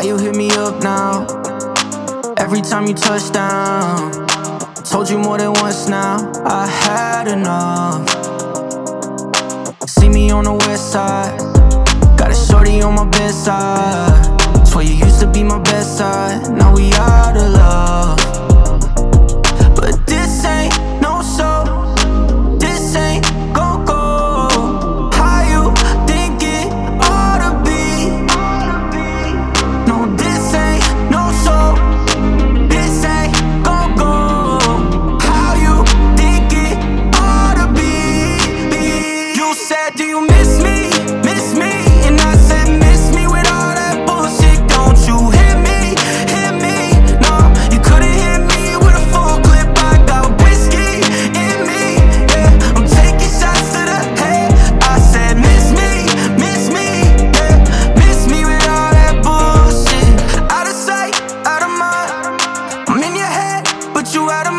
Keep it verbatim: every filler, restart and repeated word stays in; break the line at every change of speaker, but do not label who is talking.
Why you hit me up now? Every time you touch down, told you more than once now, I had enough. See me on the west side, got a shorty on my bedside. Swear you used to be my best side, now we out of love. But this ain't no show, this ain't gon' go how you think it ought to be. No, this ain't no show, this ain't gon' go how you think it ought to be. You said, do you miss me, miss me? And I said, miss me with all that bullshit. Don't you hit me, hit me, no. You couldn't hit me with a full clip. I got whiskey in me, yeah. I'm taking shots to the head. I said, miss me, miss me, yeah. Miss me with all that bullshit. Out of sight, out of mind. I'm in your head, but you out of